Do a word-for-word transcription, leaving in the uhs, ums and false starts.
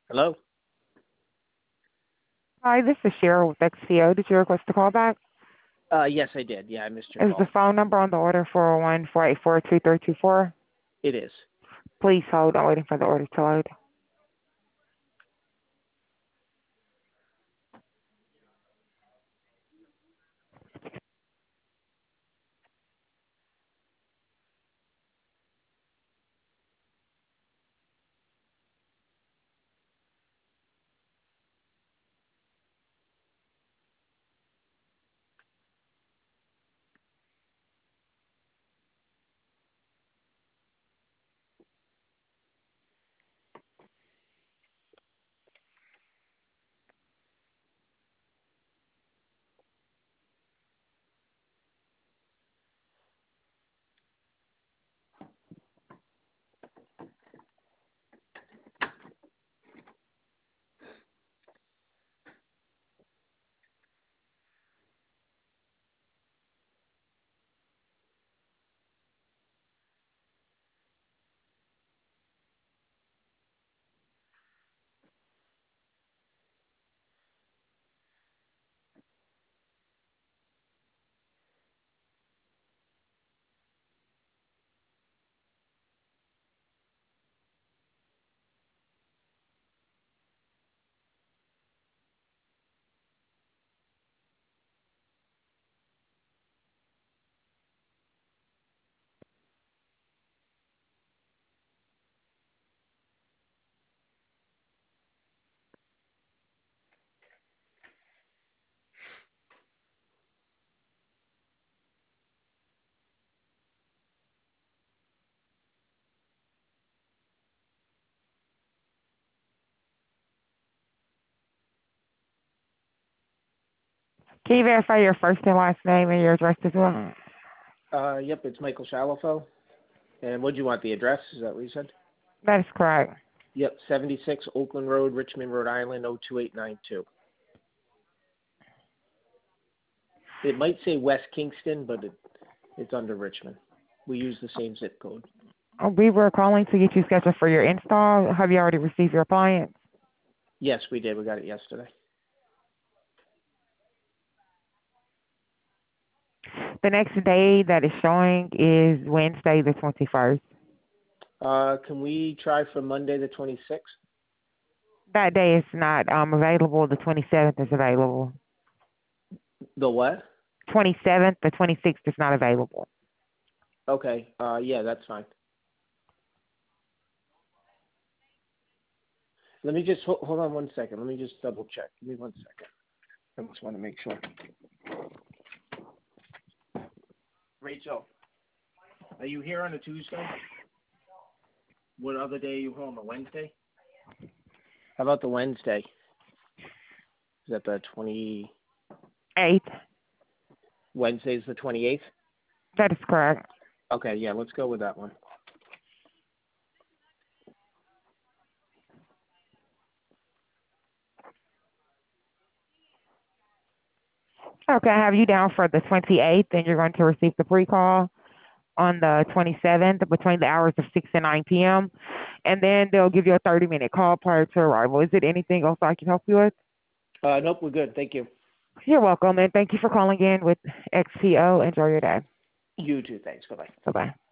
Hello? Hi, this is Cheryl with X P O. Did you request a call back? Uh, yes, I did. Yeah, I missed your Is the call. phone number on the order four oh one, four eight four, two three two four? It is. Please hold. I'm waiting for the order to load. Can you verify your first and last name and your address as well? Uh, yep, it's Michael Shalafo. And what do you want, the address? Is that what you said? That is correct. Yep, seventy-six Oakland Road, Richmond, Rhode Island, oh two eight nine two. It might say West Kingston, but it, it's under Richmond. We use the same zip code. Uh, We were calling to get you scheduled for your install. Have you already received your appliance? Yes, we did. We got it yesterday. The next day that is showing is Wednesday the twenty-first. Uh, can we try for Monday the twenty-sixth? That day is not um, available. The twenty-seventh is available. The what? twenty-seventh, the twenty-sixth is not available. Okay, uh, yeah, that's fine. Let me just, hold, hold on one second. Let me just double check. Give me one second. I just want to make sure. Rachel, are you here on a Tuesday? What other day are you home? A Wednesday? How about the Wednesday? Is that the twenty? Eighth. Wednesday's the twenty-eighth? That is correct. Okay, yeah, let's go with that one. Okay, I have you down for the twenty-eighth, and you're going to receive the pre-call on the twenty-seventh between the hours of six and nine p.m. And then they'll give you a thirty-minute call prior to arrival. Is it anything else I can help you with? Uh, nope, we're good. Thank you. You're welcome, and thank you for calling in with X P O. Enjoy your day. You too. Thanks. Bye-bye. Bye-bye.